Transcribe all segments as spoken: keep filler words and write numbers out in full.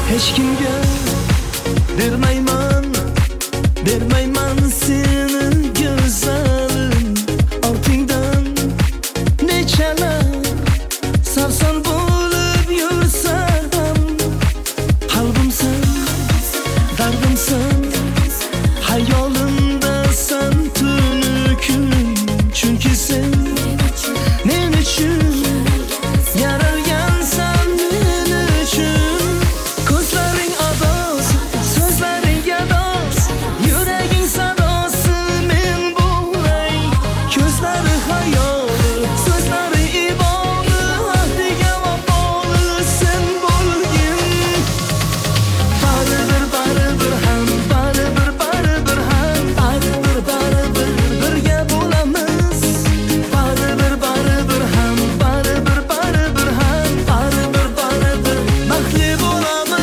hech kimga bermayman, bermayman seni go'zalim. Ortingdan nechalar sarson bo'lib yursam, qalbimsan, dardimsan, hayolimdasan tunu kun. Chunki sen men uchun yaralgansan, men uchun. Ko'zlaring ados, so'zlaring gados, yuraging sadosi men bo'lay. Ko'zlari hayoli, so'zlari iboli, ahdiga vafoli sen bo'lgin. Baribir, baribir ham, baribir, baribir ham, baribir, baribir birga bo'lamiz. Baribir, baribir ham, baribir, baribir ham, baribir, baribir baxtli bo'lamiz.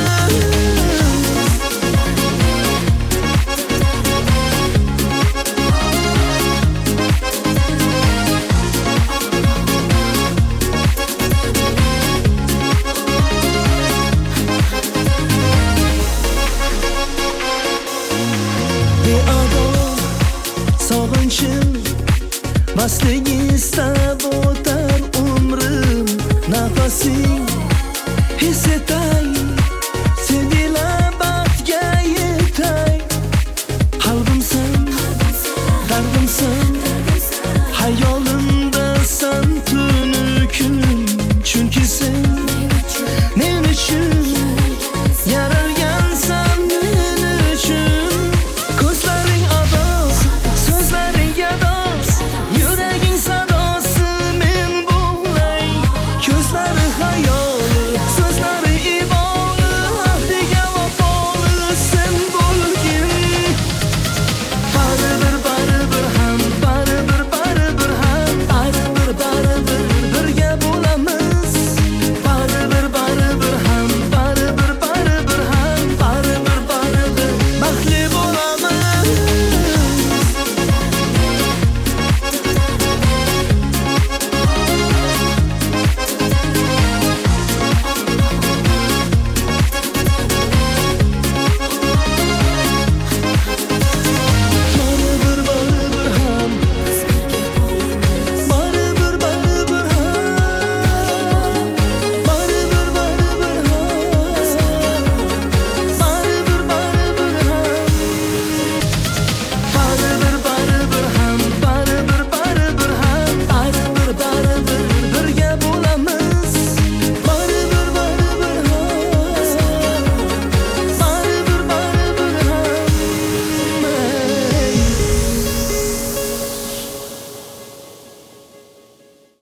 Beado sog'inchim, mastligi istab o'tar umrim. Nafasing his etar